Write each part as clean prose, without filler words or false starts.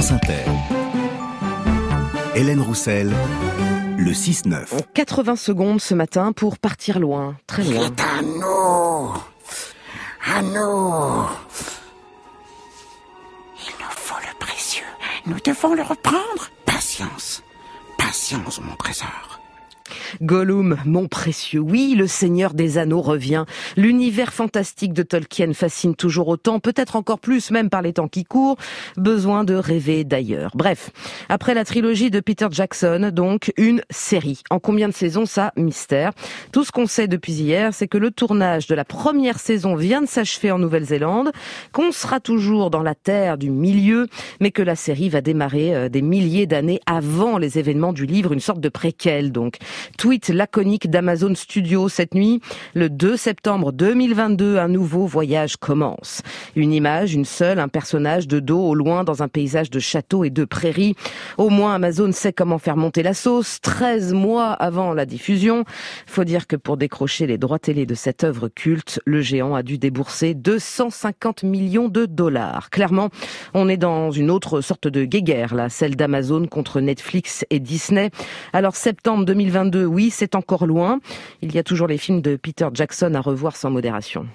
France Inter. Hélène Roussel, le 6-9. 80 secondes ce matin pour partir loin, très loin. C'est à nous. À nous. Il nous faut le précieux. Nous devons le reprendre. Patience. Patience, mon trésor. Gollum, mon précieux, oui, le Seigneur des Anneaux revient. L'univers fantastique de Tolkien fascine toujours autant, peut-être encore plus même par les temps qui courent. Besoin de rêver d'ailleurs. Bref, après la trilogie de Peter Jackson, donc une série. En combien de saisons, ça, mystère. Tout ce qu'on sait depuis hier, c'est que le tournage de la première saison vient de s'achever en Nouvelle-Zélande, qu'on sera toujours dans la terre du milieu, mais que la série va démarrer des milliers d'années avant les événements du livre, une sorte de préquel donc. Tweet laconique d'Amazon Studios cette nuit. Le 2 septembre 2022, un nouveau voyage commence. Une image, une seule, un personnage de dos au loin dans un paysage de châteaux et de prairies. Au moins, Amazon sait comment faire monter la sauce. 13 mois avant la diffusion. Faut dire que pour décrocher les droits télé de cette œuvre culte, le géant a dû débourser 250 millions de dollars. Clairement, on est dans une autre sorte de guéguerre, là, celle d'Amazon contre Netflix et Disney. Alors, septembre 2022, oui, c'est encore loin. Il y a toujours les films de Peter Jackson à revoir sans modération.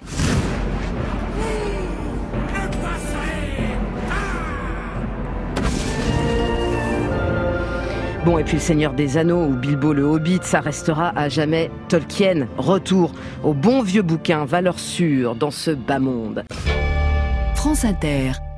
Bon, et puis le Seigneur des Anneaux ou Bilbo le Hobbit, ça restera à jamais Tolkien. Retour au bon vieux bouquin, valeur sûre dans ce bas monde. France Inter.